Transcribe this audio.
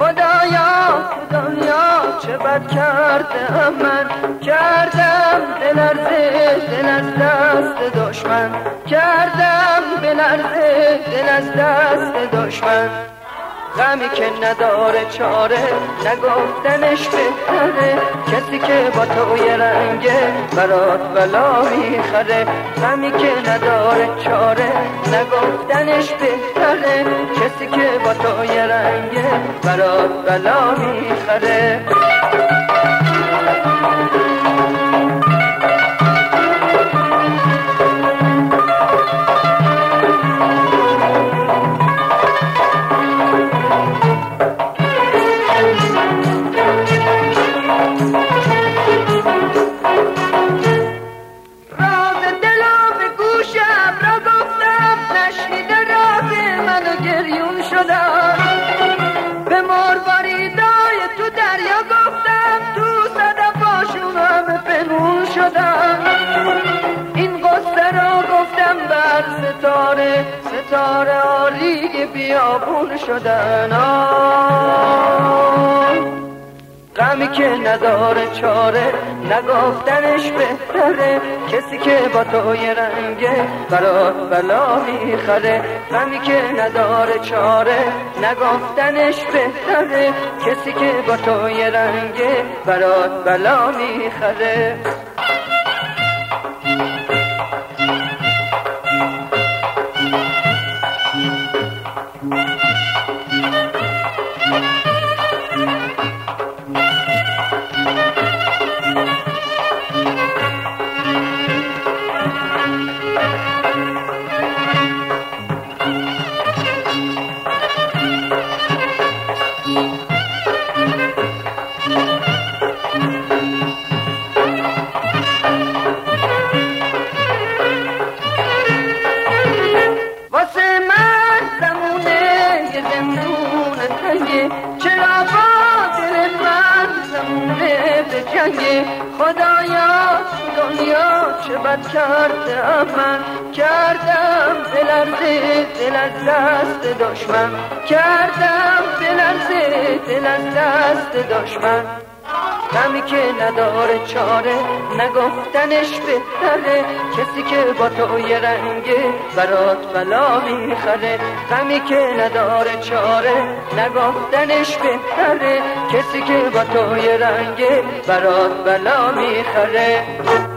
خدایا تو دنیا چه بد کردم من، کردم بلرزه دل از دست دشمن، کردم بلرزه دل از دست دشمن. غمی که نداره چاره نگفتنش بهتره، کسی که با توی رنگه برات بلا میخره. غمی که نداره چاره نگفتنش بهتره، کسی که با توی رنگه برات بلا میخره. به مرواریدای تو دریا گفتم، تو صدف آشومم پنهون شدم. این قصه را گفتم بر ستاره، ستاره آری بیابون شدن. غمی که نداره چاره نگفتنش بهتره، کسی که با توی رنگه برات بلا میخره. غمی که نداره چاره نگفتنش بهتره، کسی که با توی رنگه برات بلا میخره. چرا با دل من زمونه به جنگه؟ خدایا دنیا چه بد کردم من، کردم بلرزه دل از دست دشمن، کردم بلرزه دل از دست دشمن. غمی که نداره چاره نگفتنش بهتره، کسی که با توی رنگه برات بلا میخره. غمی که نداره چاره نگفتنش بهتره، کسی که با توی رنگه برات بلا میخره.